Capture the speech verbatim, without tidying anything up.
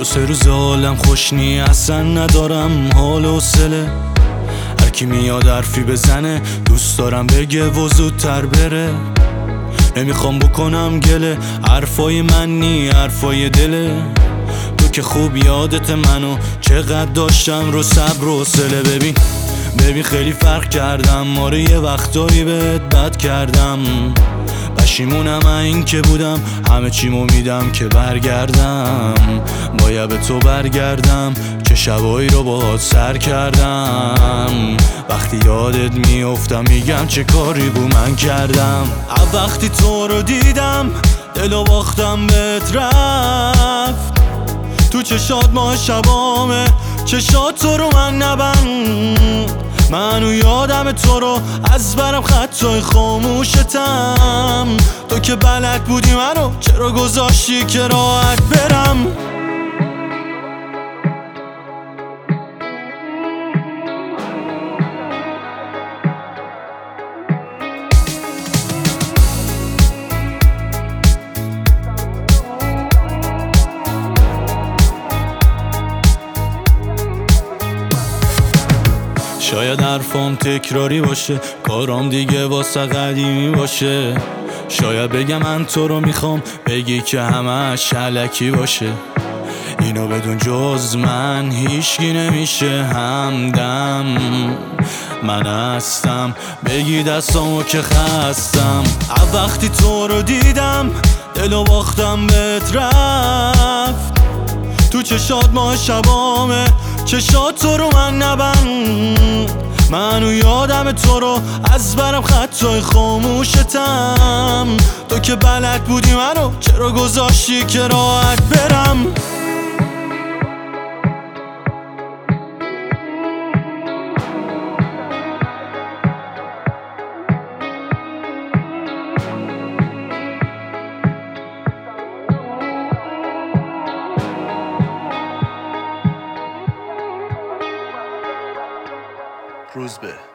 دو سه روز حالم خوش نی، اصلا ندارم حال و حوصله. هر کی میاد حرفی بزنه دوست دارم بگه و زودتر بره. نمیخوام بکنم گله، حرفای من نی حرفای دله. تو که خوب یادت منو چقدر داشتم رو صبر و حوصله. ببین ببین خیلی فرق کردم، آره یه وقتایی بهت بد کردم. پشیمونم این که بودم همه چیمو میدم که برگردم. باید به تو برگردم که شبایی رو باهات سر کردم. وقتی یادت میافتم میگم چه کاری بو من کردم. وقتی تو رو دیدم دلو باختم بهت رفت. تو چشات ما شبامه، چشات تو رو من نبند. منو یادم تو رو از برم خطای خاموشتم. تو که بلد بودی منو چرا گذاشتی که راحت برم. شاید حرفام تکراری باشه، کارام دیگه واسه قدیمی باشه. شاید بگم من تو رو میخوام، بگی که همش الکی باشه. اینو بدون جز من هیچکی نمیشه همدم. من هستم بگی دستامو که خستم. وقتی تو رو دیدم دلو باختم بهت رفت. تو چشات ما شبامه، چشات تو رو من نبند. منو یادم تو رو از برم خطای خاموشتم. تو که بلد بودی منو چرا گذاشتی که راحت برم. روزبه